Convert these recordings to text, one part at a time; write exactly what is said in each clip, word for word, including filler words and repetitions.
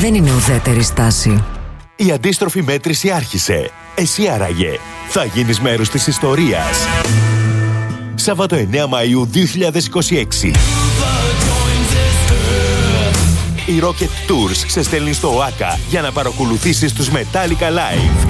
δεν είναι ουδέτερη στάση. Η αντίστροφη μέτρηση άρχισε. Εσύ άραγε θα γίνεις μέρος της ιστορίας. Σάββατο εννέα Μαΐου δύο χιλιάδες είκοσι έξι. Η Rocket Tours σε στέλνει στο ΟΑΚΑ για να παρακολουθήσεις τους Metallica Live.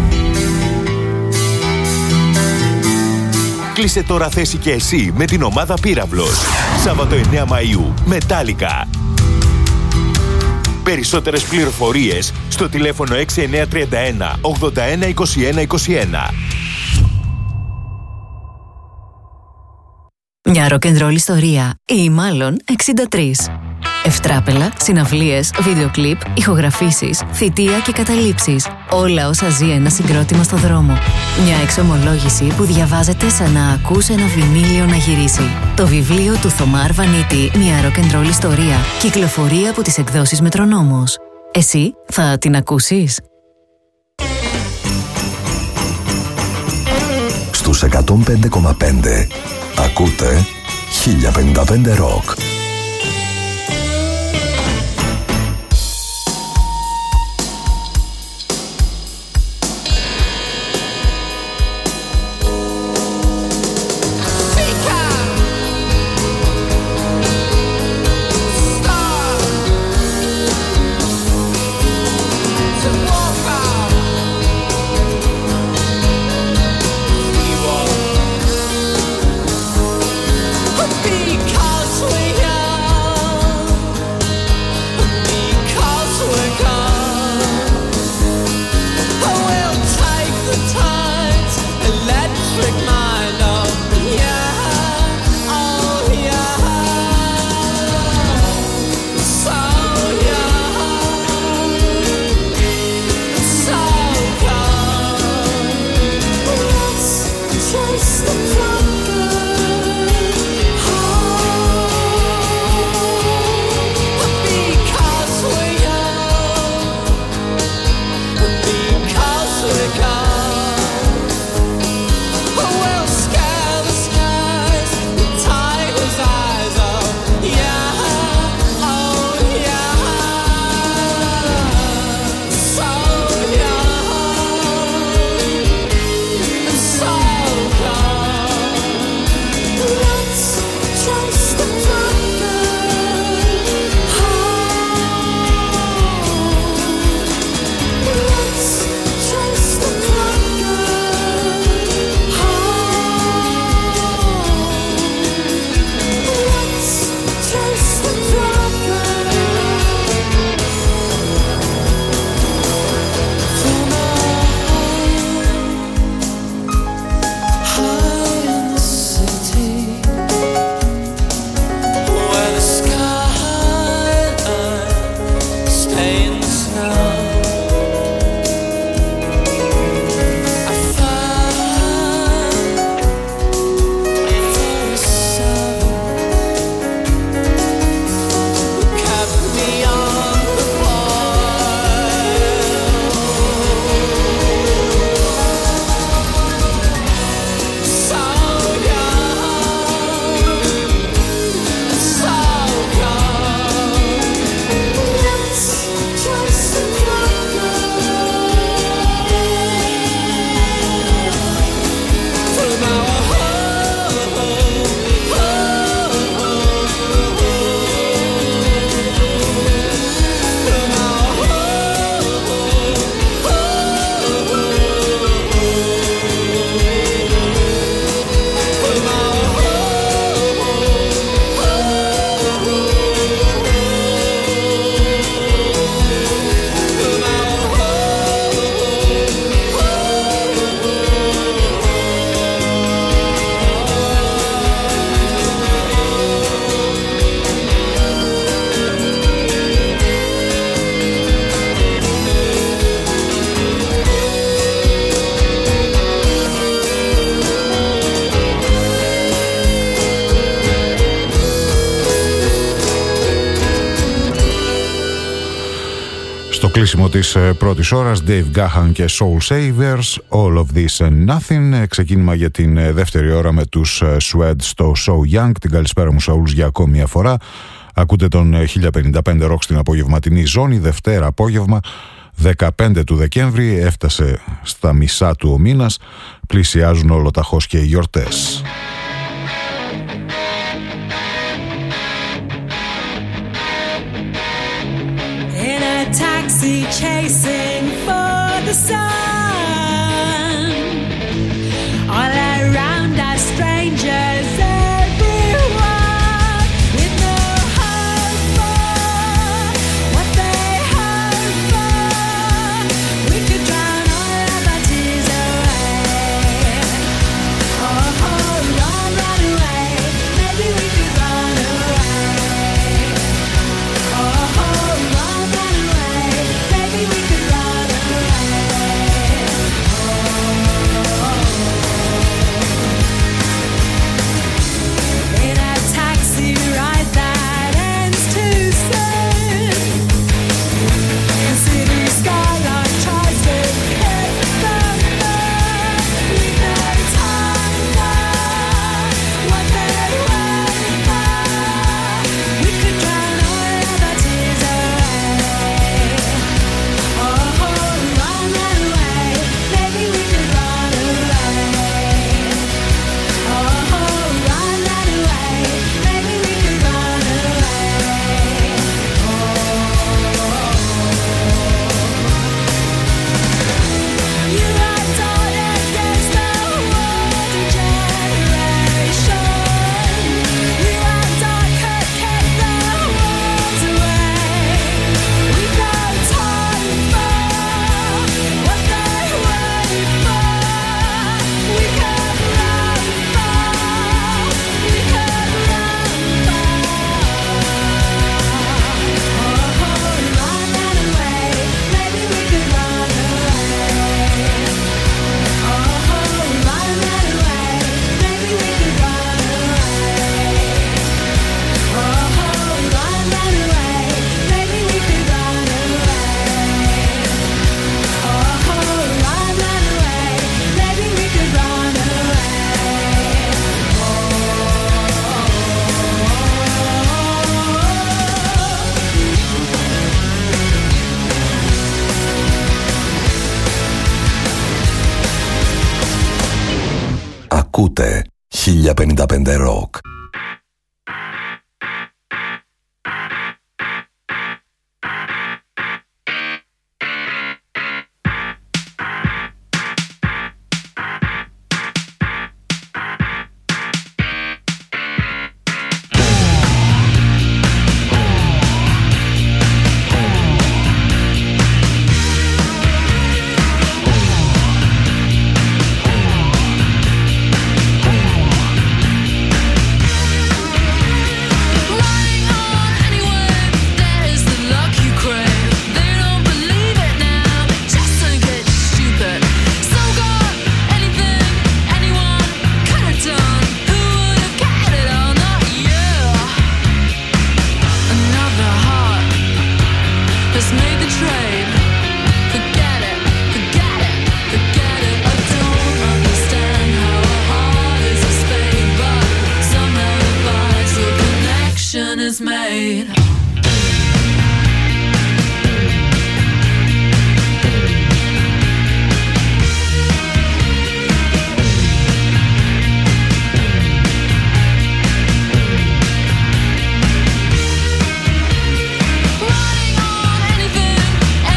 Κλείσε τώρα θέση και εσύ με την ομάδα Πύραυλος. Σάββατο εννέα Μαΐου, Metallica. Περισσότερες πληροφορίες στο τηλέφωνο έξι εννιά τρία ένα ογδόντα ένα είκοσι ένα είκοσι ένα. Μια rock'n'roll ιστορία ή μάλλον εξήντα τρία. Ευτράπελα, συναυλίες, βίντεο κλιπ, ηχογραφήσεις, θητεία και καταλήψεις. Όλα όσα ζει ένα συγκρότημα στο δρόμο. Μια εξομολόγηση που διαβάζεται σαν να ακούς ένα βινίλιο να γυρίσει. Το βιβλίο του Θωμά Αρβανίτη, μια rock'n'roll ιστορία, κυκλοφορεί από τις εκδόσεις Μετρονόμος. Εσύ θα την ακούσεις? Στους εκατόν πέντε κόμμα πέντε ακούτε χίλια πενήντα πέντε Rock. κλείσιμο της πρώτης ώρας, Dave Gahan και Soul Savers, All of This and Nothing. Ξεκίνημα για την δεύτερη ώρα με τους Sweat στο So Young. Την καλησπέρα μου σε όλους για ακόμη μια φορά. Ακούτε τον χίλια πενήντα πέντε Rock στην απογευματινή ζώνη. Δευτέρα απόγευμα, δεκαπέντε του Δεκέμβρη. Έφτασε στα μισά του ο μήνας. Πλησιάζουν ολοταχώς και οι γιορτές. In a taxi chasing for the sun, all around are strangers, everyone with no hope for what they hope for. We could drown all of our tears away. Oh, oh, run, run away. Maybe we could run away. Oh, oh, run, run away. Maybe we could run away. In a taxi ride that ends too soon, the city skyline tries to hit the moon. We've no time for what they wait for. We could drown all of our tears away. Oh, run, run away. Maybe we could run away. Oh, run, run away. Maybe we could run away. You are taught against the world generation. You are taught could keep the walls away. We've no time for what they wait for. We could run far. We could run far. Oh, run, run away. Maybe we could run away. Oh, run, run away. Maybe we could run away. Oh, run, run away. Maybe we could run away. Oh, run, run away. Maybe we could run Ακούτε χίλια πενήντα πέντε Rock. is made. Running on anything,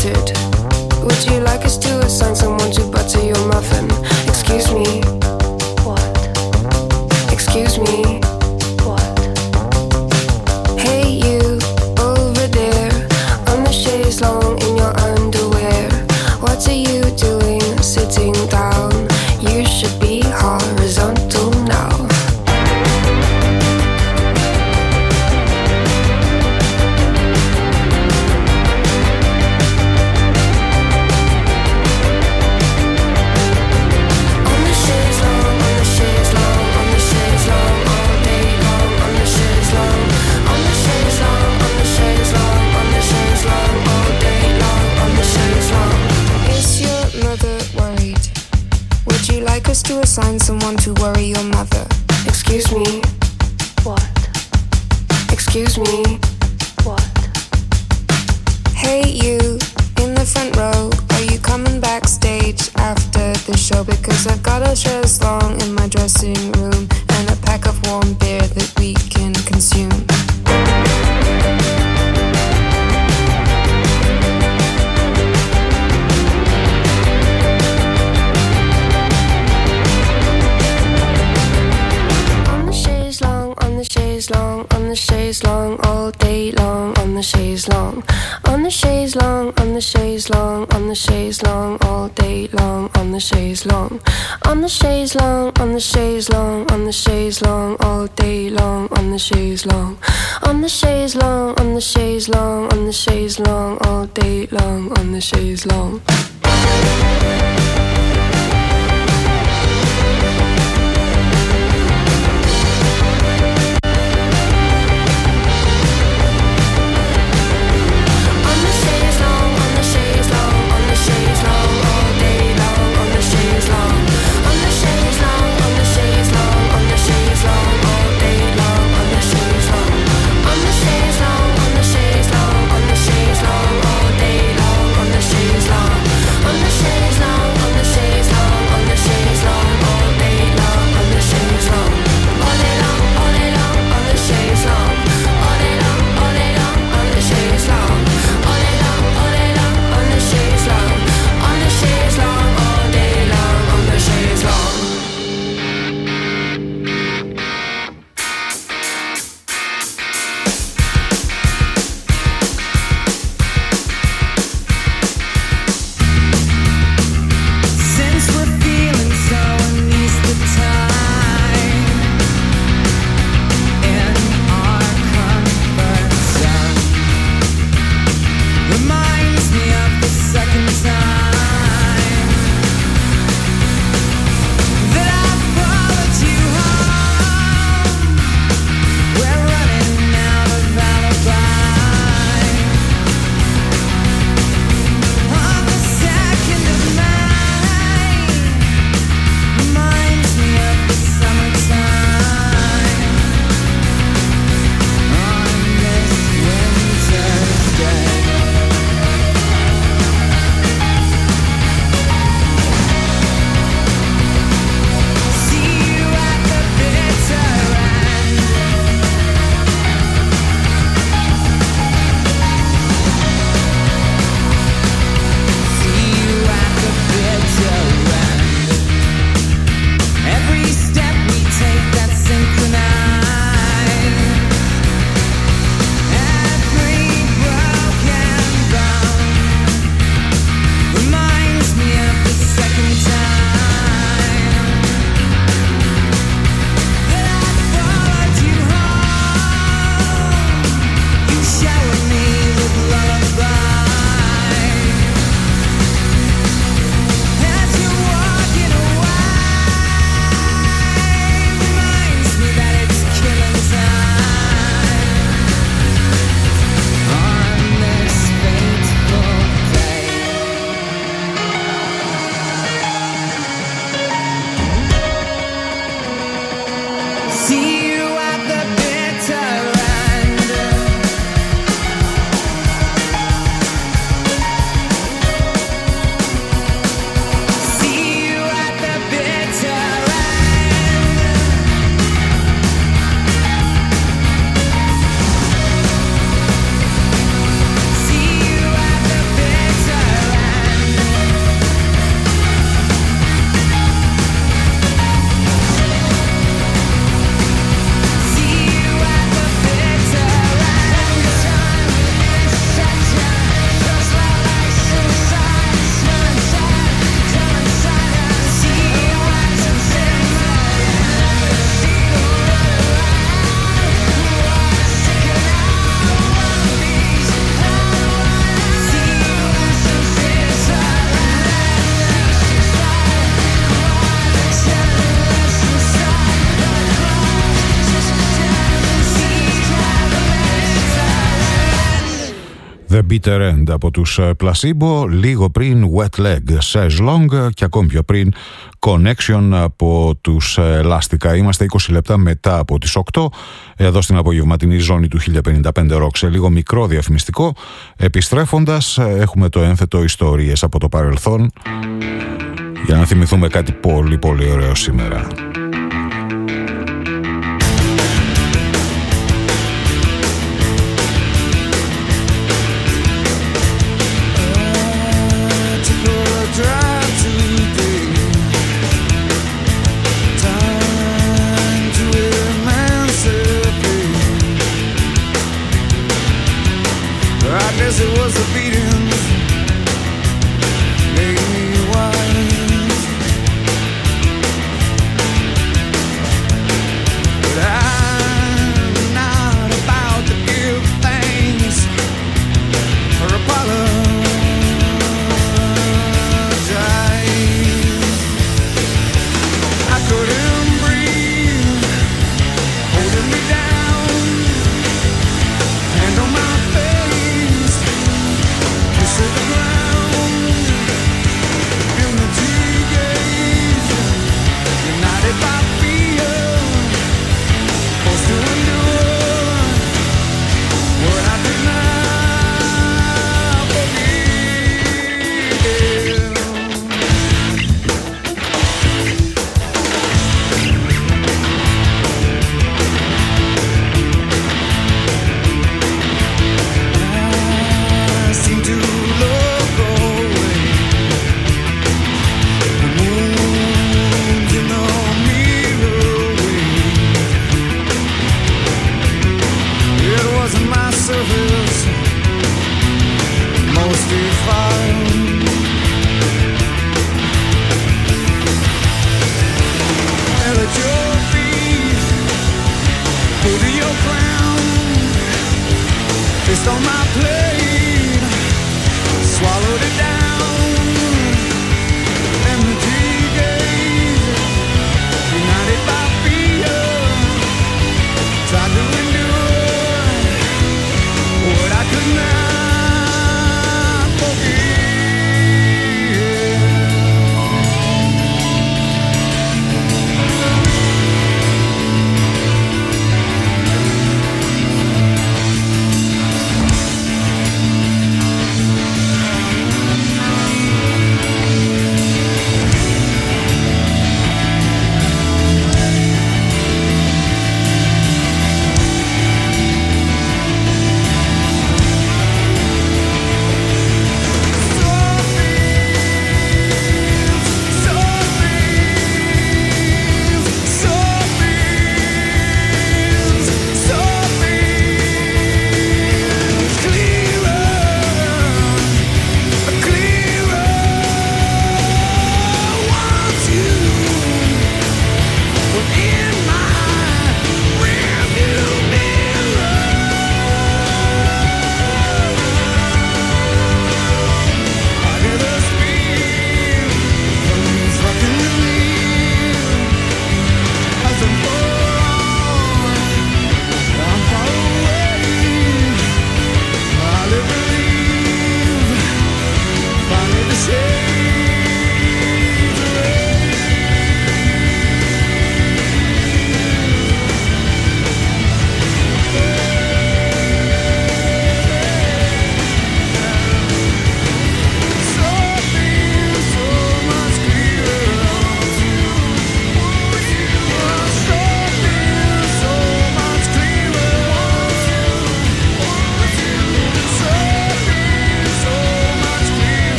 buttered. Would you like us to assign someone to butter your muffin? Excuse me. What? Excuse me. What? Hey you, over there, on the chaise longue in your underwear. What are you doing sitting down? You should be horizontal now. To assign someone to worry your mother. Excuse me. What? Excuse me. What? Hey you, in the front row, are you coming backstage after the show? Because I've got a chaise longue in my dressing room and a pack of warm beer that we can consume. On the chaise longue, all day long, on the chaise longue, on the chaise longue, on the chaise longue, on the chaise longue, all day long, on the chaise longue, on the chaise longue, on the chaise longue, on the chaise longue, all day long, on the chaise longue, on the chaise longue, on the chaise longue, on the chaise longue, all day long, on the chaise longue. The Bitter End από τους Placebo, λίγο πριν Wet Leg, Says Long και ακόμη πιο πριν Connection από τους Λάστικα. Είμαστε είκοσι λεπτά μετά από τις οκτώ εδώ στην απογευματινή ζώνη του χίλια πενήντα πέντε Rock. Σε λίγο μικρό διαφημιστικό. Επιστρέφοντας έχουμε το ένθετο ιστορίες από το παρελθόν για να θυμηθούμε κάτι πολύ πολύ ωραίο σήμερα. It was a beating, made me wise. But I'm not about to give thanks or apologize. I couldn't breathe, holding me down, hand on my face, kiss of the ground, empty gaze, united by fear, forced to endure what I did not forgive. I seem to look away, the moon's in the mirror wave. It wasn't my surface, most defiled. Held at your feet, pulled to your crown, fist on my plate, swallowed it down, empty gaze, united by fear, tried to endure what I could not forgive.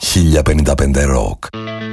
χίλια πενήντα πέντε Rock.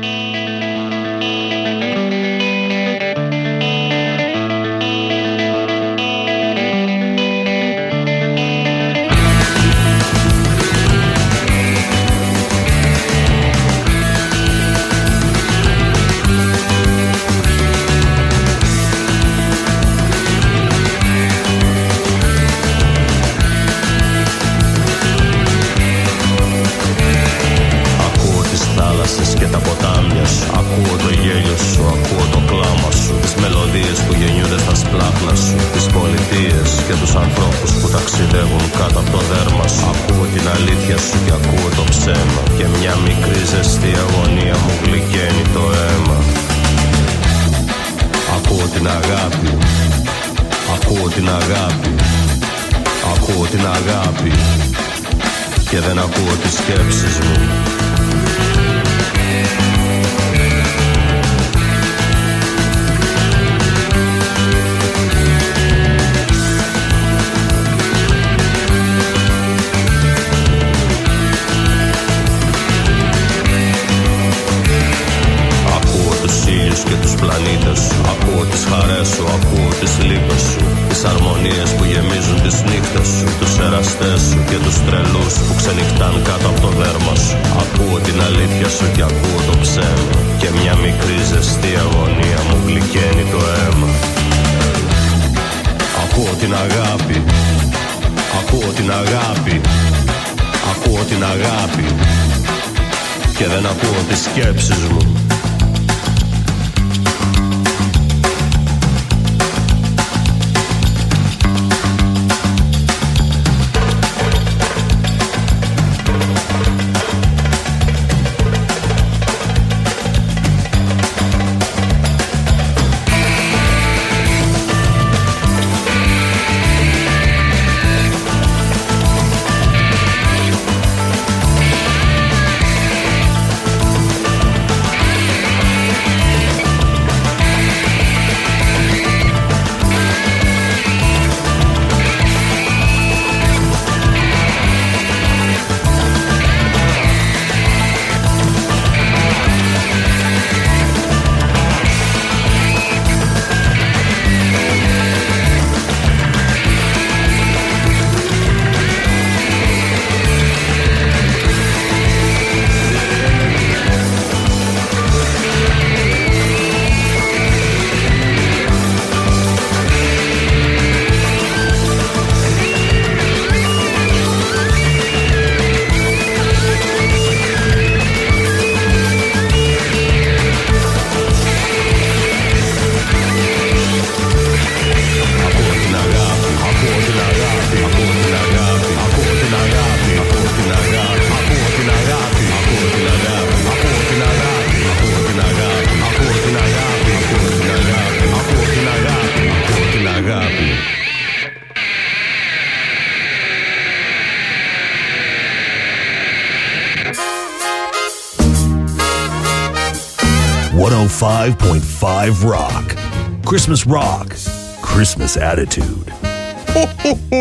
one oh five point five Rock. Christmas rock. Christmas attitude. Ho, ho, ho.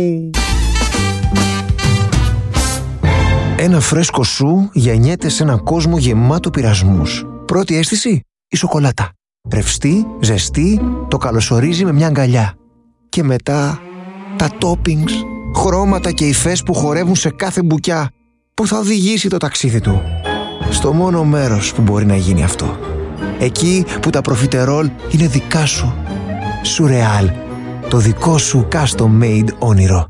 Ένα φρέσκο σου γεννιέται σε έναν κόσμο γεμάτο πειρασμούς. Πρώτη αίσθηση, η σοκολάτα. Ρευστή, ζεστή, το καλωσορίζει με μια αγκαλιά. Και μετά, τα toppings, χρώματα και υφές που χορεύουν σε κάθε μπουκιά, που θα οδηγήσει το ταξίδι του. Στο μόνο μέρος που μπορεί να γίνει αυτό. Εκεί που τα προφιτερόλ είναι δικά σου. Σουρεάλ, το δικό σου custom made όνειρο.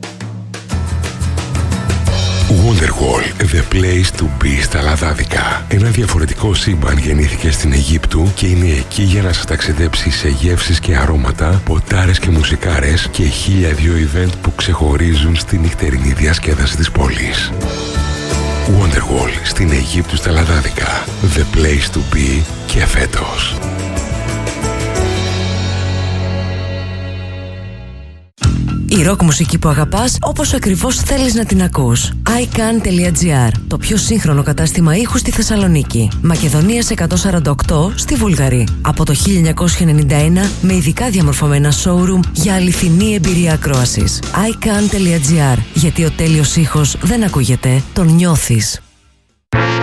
Wonderwall, the place to be στα Λαδάδικα. Ένα διαφορετικό σύμπαν γεννήθηκε στην Αιγύπτου και είναι εκεί για να σας ταξιδέψει σε γεύσεις και αρώματα, ποτάρες και μουσικάρες και χίλια δυο event που ξεχωρίζουν στη νυχτερινή διασκέδαση της πόλης. Wonderwall στην Αιγύπτου στα Λαδάδικα. The place to be και φέτος. Η ροκ μουσική που αγαπάς όπως ακριβώς θέλεις να την ακούς. iCan.gr, το πιο σύγχρονο κατάστημα ήχου στη Θεσσαλονίκη. Μακεδονίας εκατόν σαράντα οκτώ στη Βούλγαρη. Από το χίλια εννιακόσια ενενήντα ένα με ειδικά διαμορφωμένα showroom για αληθινή εμπειρία ακρόασης. iCan.gr, γιατί ο τέλειος ήχος δεν ακούγεται, τον νιώθεις.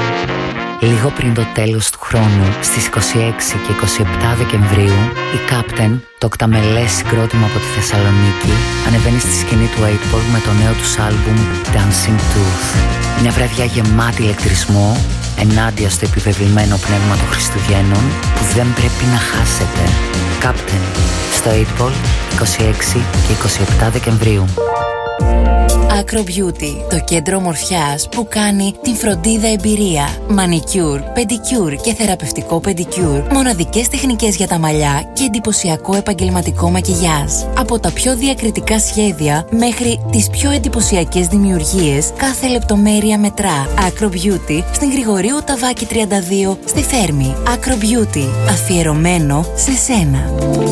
Λίγο πριν το τέλος του χρόνου, στις είκοσι έξι και είκοσι επτά Δεκεμβρίου, η Captain, το οκταμελές συγκρότημα από τη Θεσσαλονίκη, ανεβαίνει στη σκηνή του οκτώ Ball με το νέο τους άλμπουμ Dancing Tooth. Μια βραδιά γεμάτη ηλεκτρισμό, ενάντια στο επιβεβλημένο πνεύμα των Χριστουγέννων, που δεν πρέπει να χάσετε. Captain, στο οκτώ Ball, είκοσι έξι και είκοσι επτά Δεκεμβρίου. Acro Beauty, το κέντρο ομορφιάς που κάνει την φροντίδα εμπειρία. Μανικιούρ, πεντικιούρ και θεραπευτικό πεντικιούρ. Μοναδικές τεχνικές για τα μαλλιά και εντυπωσιακό επαγγελματικό μακιγιάζ. Από τα πιο διακριτικά σχέδια μέχρι τις πιο εντυπωσιακές δημιουργίες, κάθε λεπτομέρεια μετρά. Acro Beauty στην Γρηγορίου Ταβάκη τριάντα δύο στη Θέρμη. Acro Beauty, αφιερωμένο σε σένα.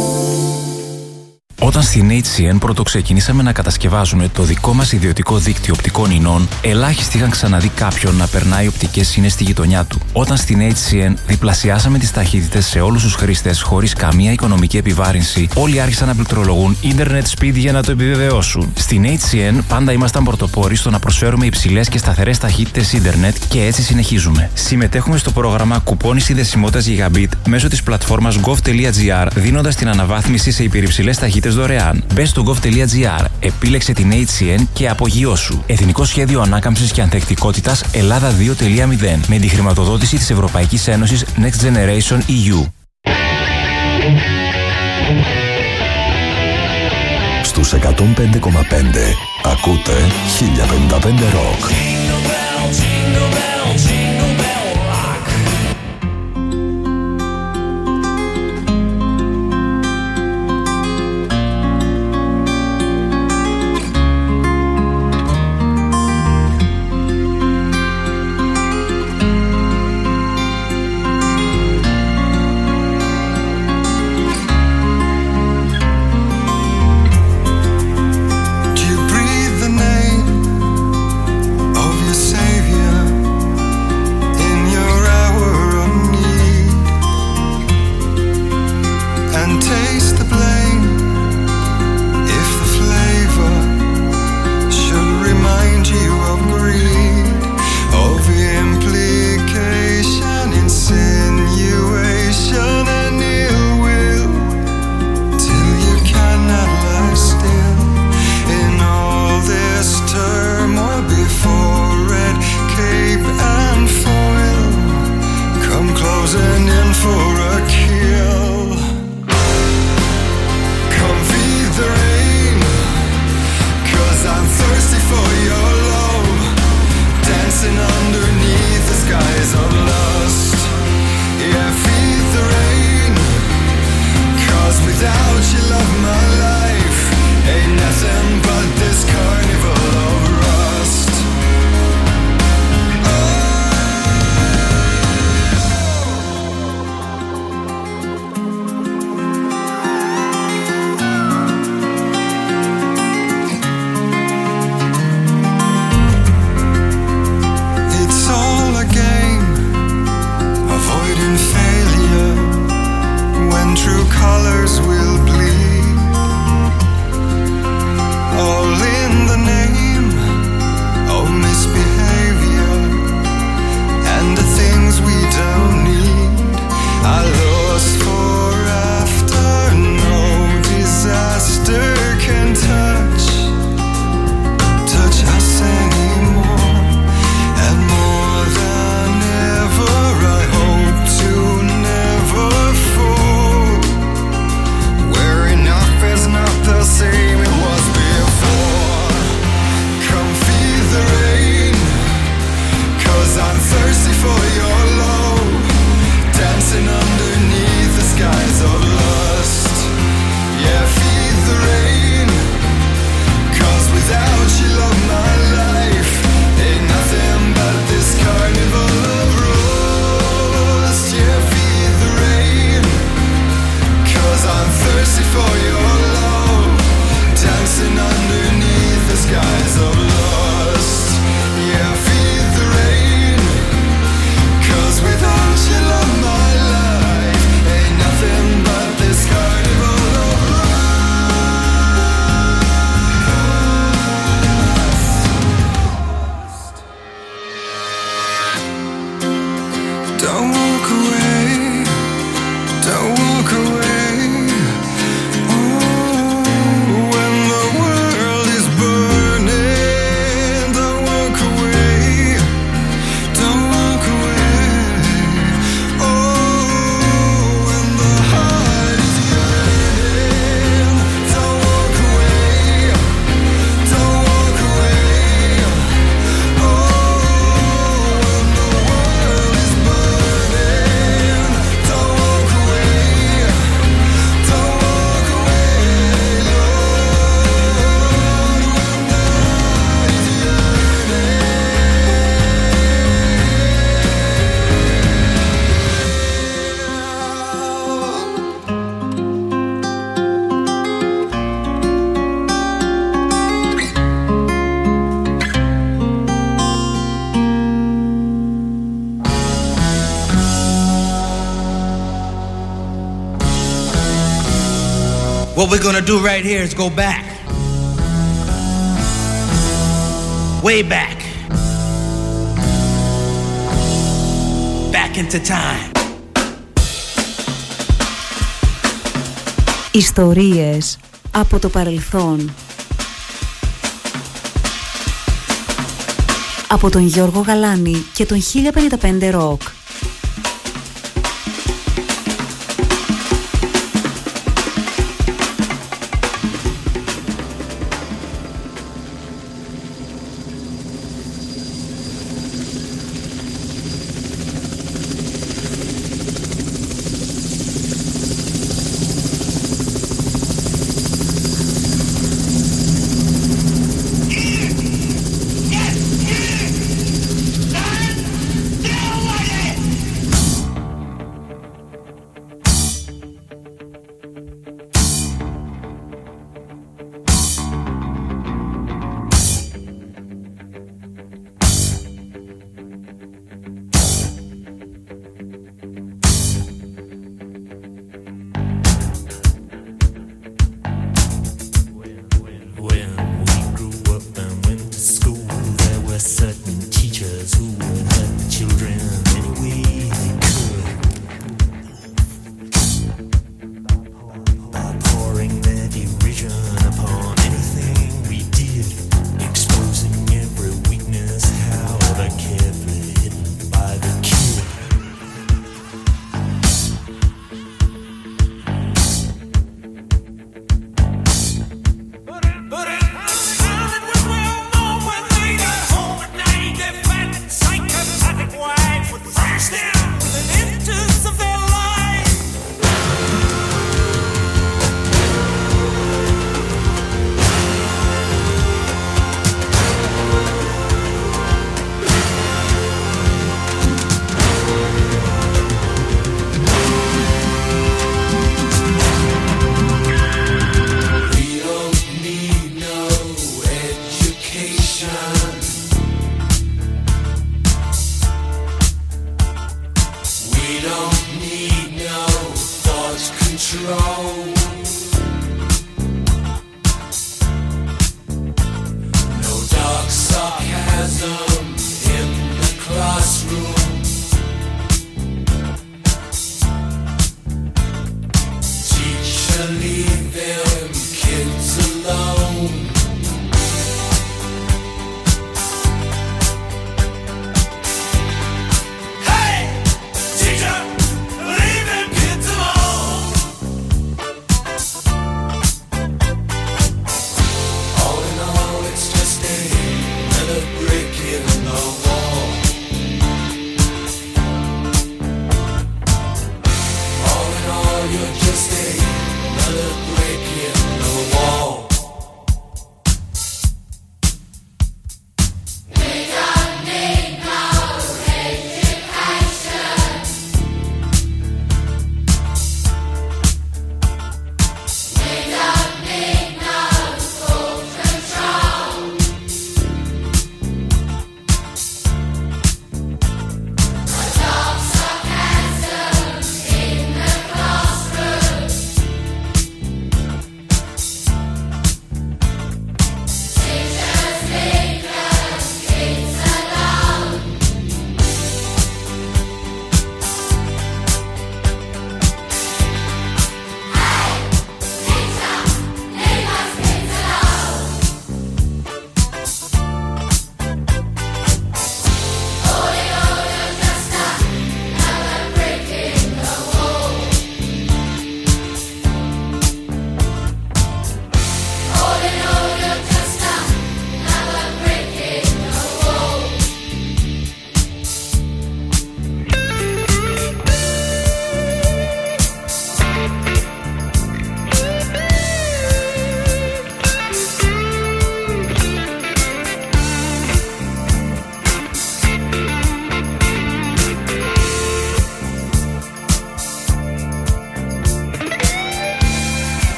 Όταν στην έιτς σι εν πρώτο ξεκινήσαμε να κατασκευάζουμε το δικό μας ιδιωτικό δίκτυο οπτικών ινών, ελάχιστοι είχαν ξαναδεί κάποιον να περνάει οπτικές ίνες στη γειτονιά του. Όταν στην έιτς σι εν διπλασιάσαμε τις ταχύτητες σε όλους τους χρήστες χωρίς καμία οικονομική επιβάρυνση, όλοι άρχισαν να πληκτρολογούν ίντερνετ speed για να το επιβεβαιώσουν. Στην έιτς σι εν πάντα ήμασταν πρωτοπόροι στο να προσφέρουμε υψηλές και σταθερές ταχύτητες ίντερνετ και έτσι συνεχίζουμε. Συμμετέχουμε στο πρόγραμμα κουπόνι συνδεσιμότητας Gigabit μέσω της πλατφόρμας gov.gr, δίνοντας την αναβάθμιση σε υπερυψηλές ταχύτητες δωρεάν. Μπες στο gov.gr, επίλεξε την έιτς σι εν και απογειώσου. Εθνικό Σχέδιο Ανάκαμψης και Ανθεκτικότητας Ελλάδα δύο τελεία μηδέν με τη χρηματοδότηση της Ευρωπαϊκής Ένωσης Next Generation ι γιου. Στους εκατόν πέντε κόμμα πέντε ακούτε χίλια πενήντα πέντε Rock. Do you breathe the name of Don't walk away, don't walk away. Oh, when the world is burning, don't walk away, don't walk away. Oh, when the heart is yearning, don't walk away, don't walk away. Oh, when the world is burning, don't walk away, don't walk away, Lord, when the heart is What we're gonna do right here is go back. Way back. Back into time. Ιστορίες από το παρελθόν. Από τον Γιώργο Γαλάνη και τον χίλια πενήντα πέντε Rock.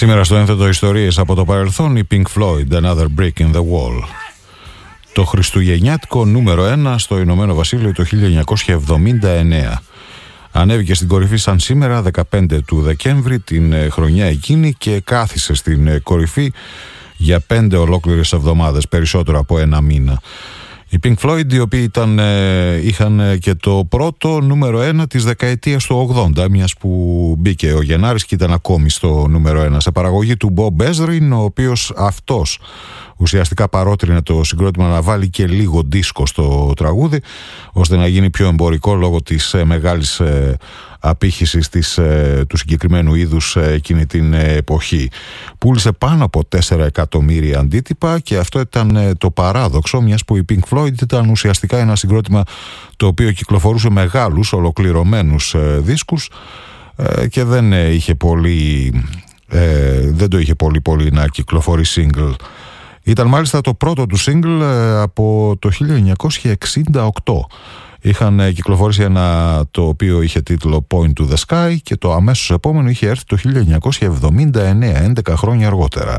Σήμερα στο ένθετο ιστορίες από το παρελθόν, η Pink Floyd, Another Brick in the Wall. Το χριστουγεννιάτικο νούμερο ένα στο Ηνωμένο Βασίλειο το χίλια εννιακόσια εβδομήντα εννέα. Ανέβηκε στην κορυφή σαν σήμερα, δεκαπέντε του Δεκέμβρη, την χρονιά εκείνη, και κάθισε στην κορυφή για πέντε ολόκληρες εβδομάδες, περισσότερο από ένα μήνα. Οι Pink Floyd, οι οποίοι ήταν, είχαν και το πρώτο νούμερο ένα της δεκαετίας του ογδόντα, μιας που μπήκε ο Γενάρης και ήταν ακόμη στο νούμερο ένα, σε παραγωγή του Bob Ezrin, ο οποίος αυτός ουσιαστικά παρότρινε το συγκρότημα να βάλει και λίγο δίσκο στο τραγούδι, ώστε να γίνει πιο εμπορικό λόγω της ε, μεγάλης ε, απήχησης της, ε, του συγκεκριμένου είδους ε, εκείνη την ε, εποχή. Πούλησε πάνω από τέσσερα εκατομμύρια αντίτυπα, και αυτό ήταν ε, το παράδοξο, μιας που η Pink Floyd ήταν ουσιαστικά ένα συγκρότημα το οποίο κυκλοφορούσε μεγάλους ολοκληρωμένους ε, δίσκους ε, και δεν ε, είχε πολύ, ε, δεν το είχε πολύ πολύ να κυκλοφορεί single. Ήταν μάλιστα το πρώτο του single από το χίλια εννιακόσια εξήντα οκτώ. Είχαν κυκλοφορήσει ένα το οποίο είχε τίτλο Point to the Sky, και το αμέσως επόμενο είχε έρθει το χίλια εννιακόσια εβδομήντα εννέα, έντεκα χρόνια αργότερα.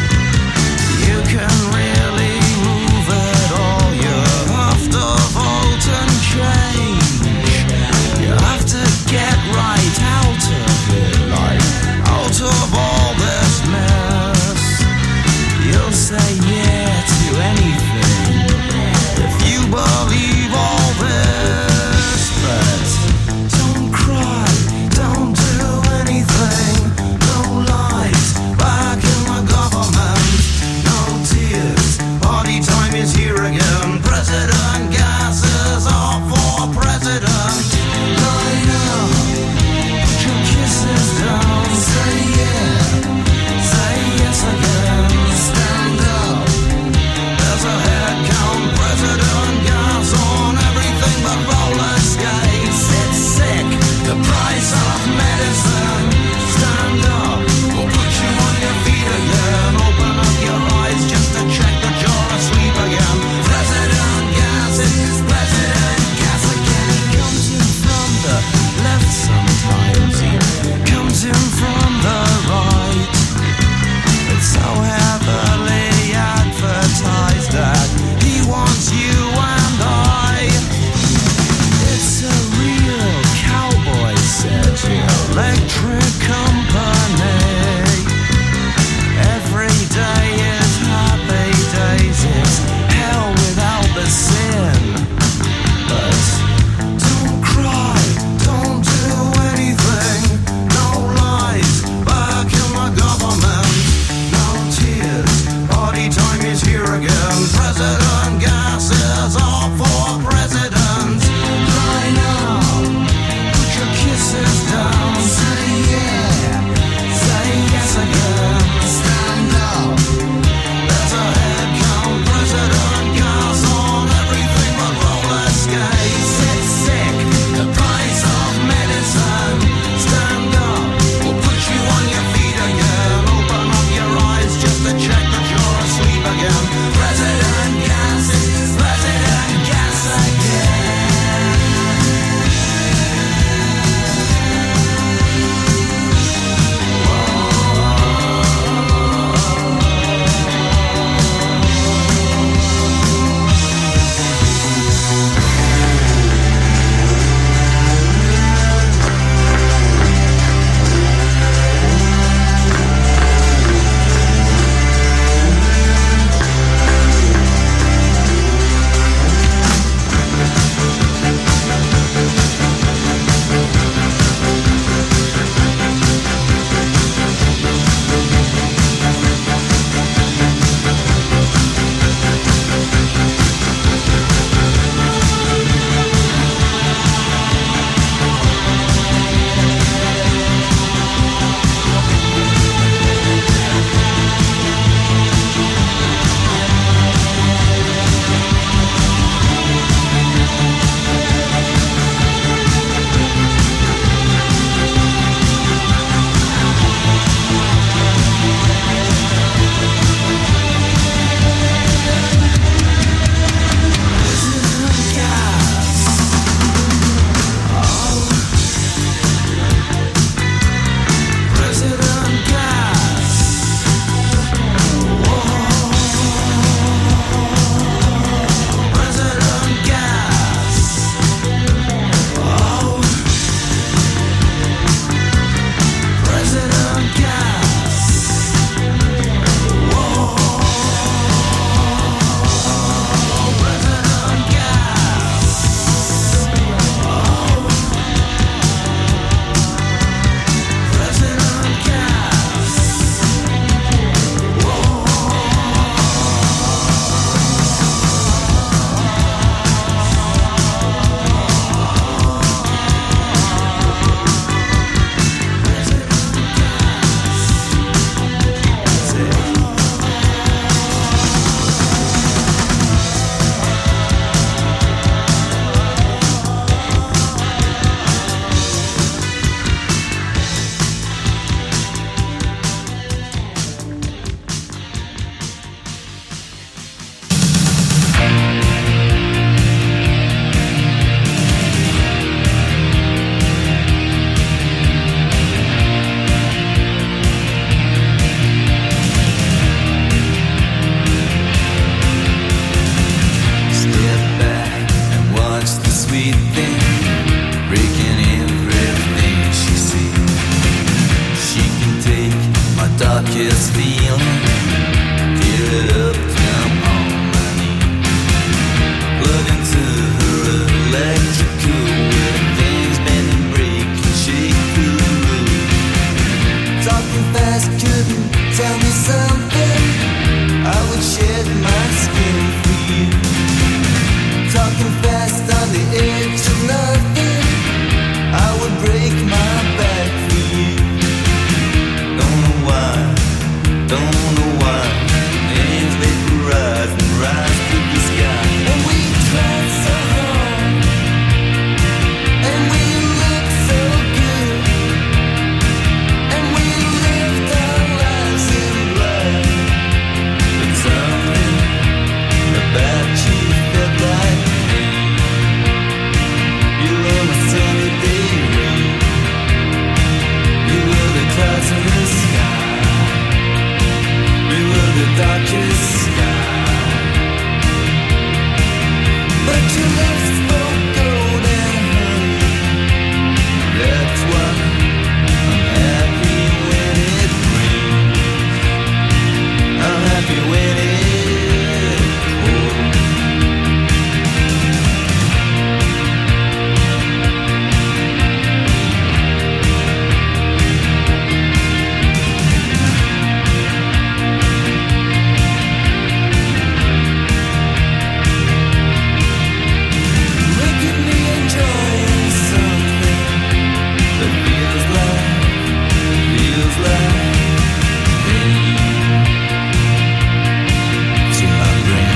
All you have to hold darkest feeling. Give it up, jump on my knee. Plug into her electrical where things bend and break and shake the room. Talking fast couldn't tell me something. I would shed my skin for you. Talking fast on the edge of nothing. I would break my back for you. Don't know why, don't know why. Names vaporize and rise to the sky. And we tried so hard, and we looked so good, and we lived our lives in blood. But something about you felt like pain. You were my sunny day rain. You were the clouds in the sky. You were the darkest sky. But your lips spoke gold and honey. That's why I'm happy when it rains. I'm happy when it pours. Look at me enjoying something that feels like, feels like rain to my brain.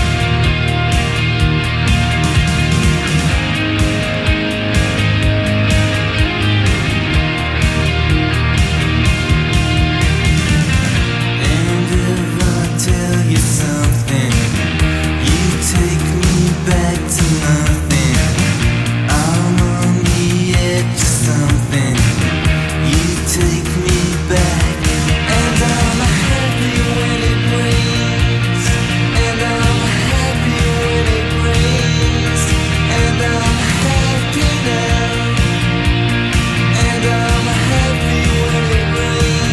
And if I tell you something, you take me back to nothing. I'm on the edge of something. You take me back, and I'm happy when it rains. And I'm happy when it rains. And I'm happy now. And I'm happy when it rains.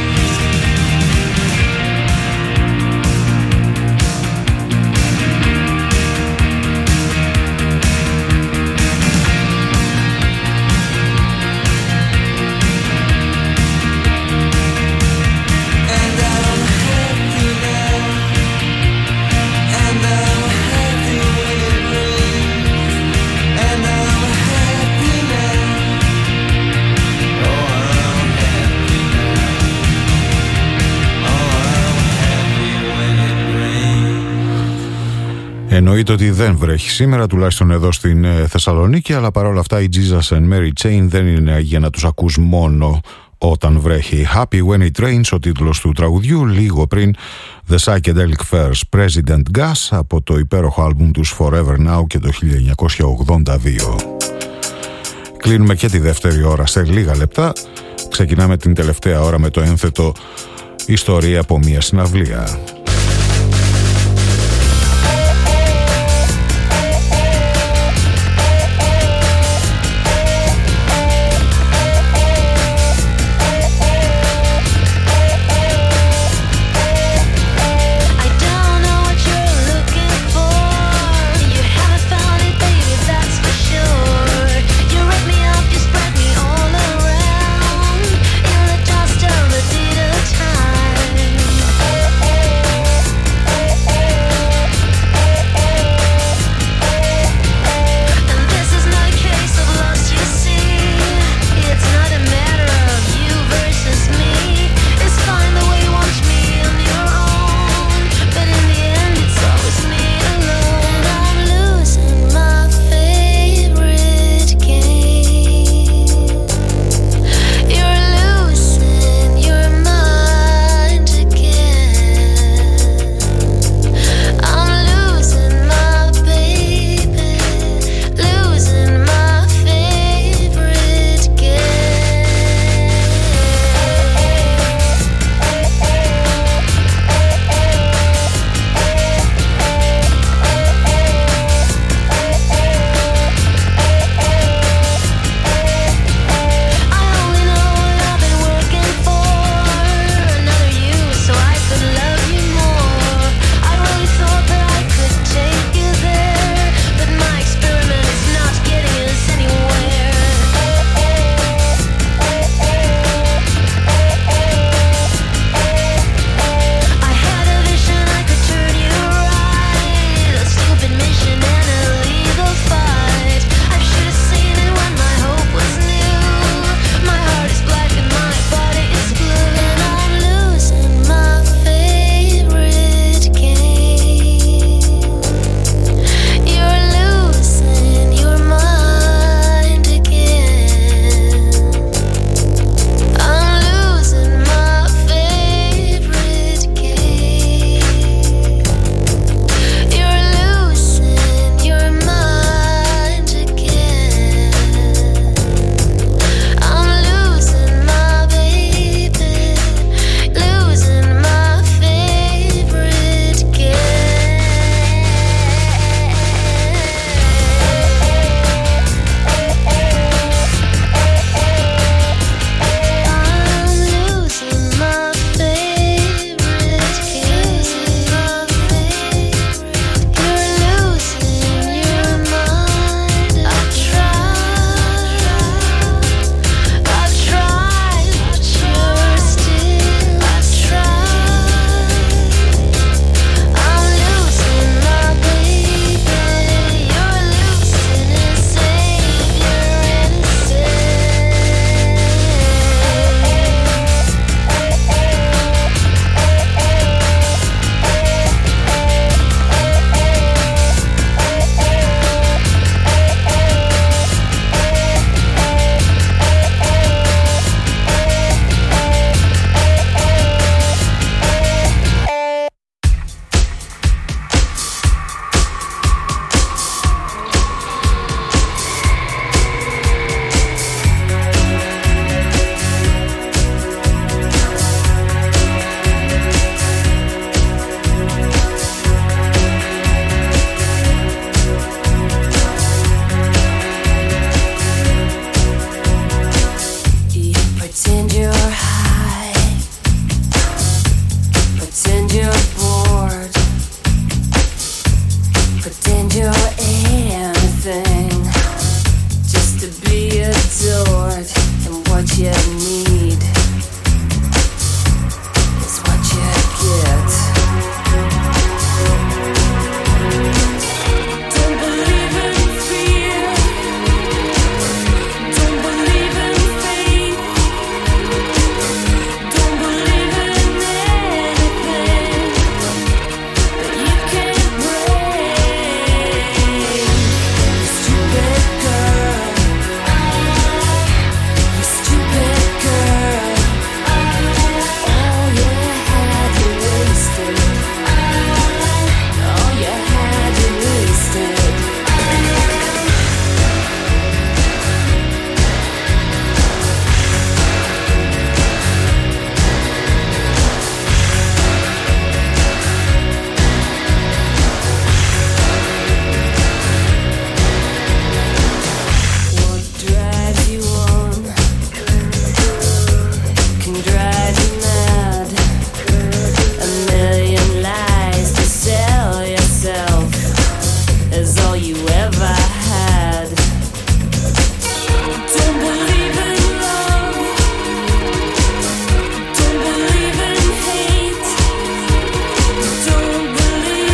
And I'm happy now. And I'm happy when it rains. And I'm happy now. Oh, I'm happy now. Oh, I'm happy when it rains. Εννοείται ότι δεν βρέχει σήμερα, τουλάχιστον εδώ στην ε, Θεσσαλονίκη, αλλά παρόλα αυτά οι Jesus and Mary Chain δεν είναι για να τους ακούς μόνο όταν βρέχει. Happy When It Rains, ο τίτλος του τραγουδιού, λίγο πριν The Psychedelic Furs, President Gas, από το υπέροχο άλμπουμ τους Forever Now και το χίλια εννιακόσια ογδόντα δύο. Κλείνουμε και τη δεύτερη ώρα σε λίγα λεπτά. Ξεκινάμε την τελευταία ώρα με το ένθετο «Ιστορία από μια συναυλία».